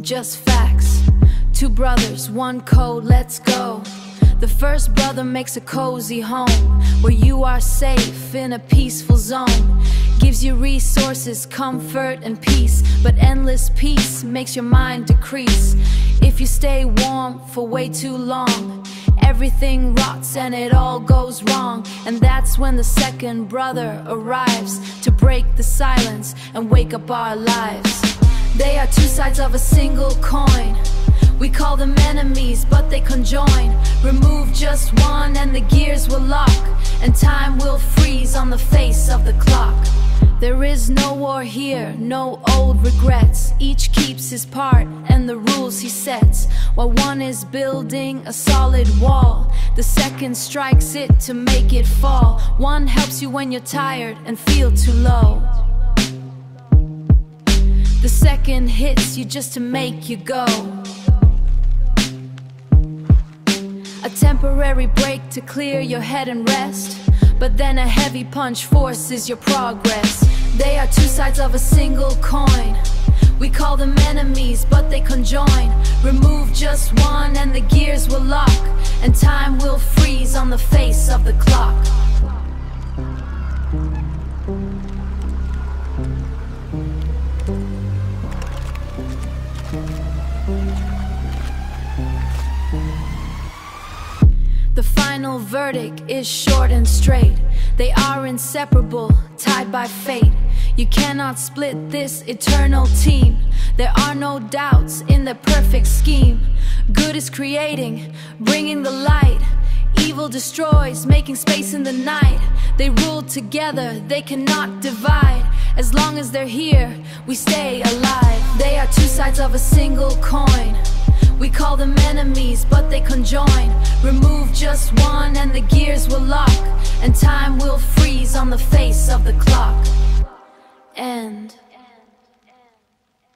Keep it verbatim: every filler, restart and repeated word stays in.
just facts. Two brothers, one code, let's go. The first brother makes a cozy home where you are safe in a peaceful zone. Gives you resources, comfort and peace, but endless peace makes your mind decrease. If you stay warm for way too long, everything rots and it all goes wrong. And that's when the second brother arrives to break the silence and wake up our lives. They are two sides of a single coin. We call them enemies, but they conjoin. Remove just one and the gears will lock, and time will freeze on the face of the clock. There is no war here, no old regrets. Each keeps his part and the rules he sets. While one is building a solid wall, the second strikes it to make it fall. One helps you when you're tired and feel too low. The second hits you just to make you go. A temporary break to clear your head and rest, but then a heavy punch forces your progress. They are two sides of a single coin. We call them enemies, but they conjoin. Remove just one and the gears will lock, and time will freeze on the face of the clock. The final verdict is short and straight. They are inseparable, tied by fate. You cannot split this eternal team. There are no doubts in the perfect scheme. Good is creating, bringing the light. Evil destroys, making space in the night. They rule together, they cannot divide. As long as they're here, we stay alive. They are two sides of a single coin. We call them enemies, but they conjoin. Remove just one and the gears will lock, and time will freeze on the face of the clock. End.